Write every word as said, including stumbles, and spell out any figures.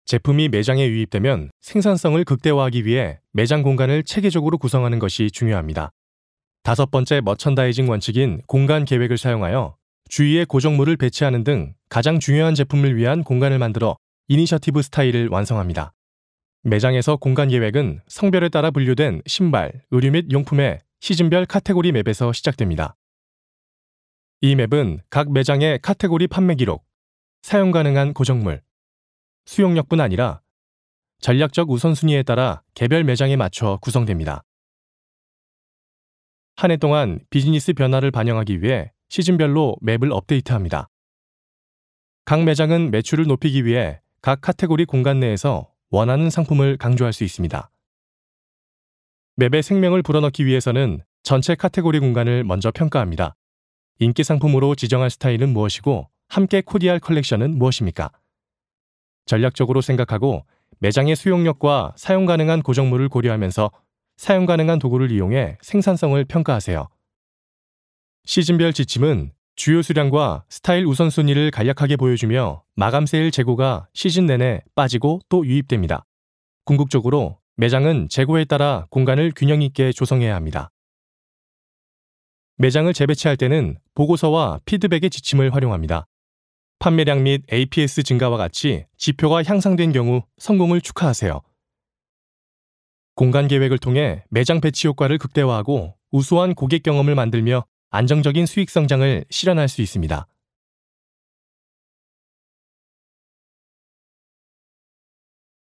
제품이 매장에 유입되면 생산성을 극대화하기 위해 매장 공간을 체계적으로 구성하는 것이 중요합니다. 다섯 번째 머천다이징 원칙인 공간 계획을 사용하여 주위에 고정물을 배치하는 등 가장 중요한 제품을 위한 공간을 만들어 이니셔티브 스타일을 완성합니다. 매장에서 공간 계획은 성별에 따라 분류된 신발, 의류 및 용품의 시즌별 카테고리 맵에서 시작됩니다. 이 맵은 각 매장의 카테고리 판매 기록, 사용 가능한 고정물, 수용력뿐 아니라 전략적 우선순위에 따라 개별 매장에 맞춰 구성됩니다. 한 해 동안 비즈니스 변화를 반영하기 위해 시즌별로 맵을 업데이트합니다. 각 매장은 매출을 높이기 위해 각 카테고리 공간 내에서 원하는 상품을 강조할 수 있습니다. 맵에 생명을 불어넣기 위해서는 전체 카테고리 공간을 먼저 평가합니다. 인기 상품으로 지정할 스타일은 무엇이고 함께 코디할 컬렉션은 무엇입니까? 전략적으로 생각하고 매장의 수용력과 사용 가능한 고정물을 고려하면서 사용 가능한 도구를 이용해 생산성을 평가하세요. 시즌별 지침은 주요 수량과 스타일 우선순위를 간략하게 보여주며 마감 세일 재고가 시즌 내내 빠지고 또 유입됩니다. 궁극적으로 매장은 재고에 따라 공간을 균형 있게 조성해야 합니다. 매장을 재배치할 때는 보고서와 피드백의 지침을 활용합니다. 판매량 및 에이피에스 증가와 같이 지표가 향상된 경우 성공을 축하하세요. 공간 계획을 통해 매장 배치 효과를 극대화하고 우수한 고객 경험을 만들며 안정적인 수익 성장을 실현할 수 있습니다.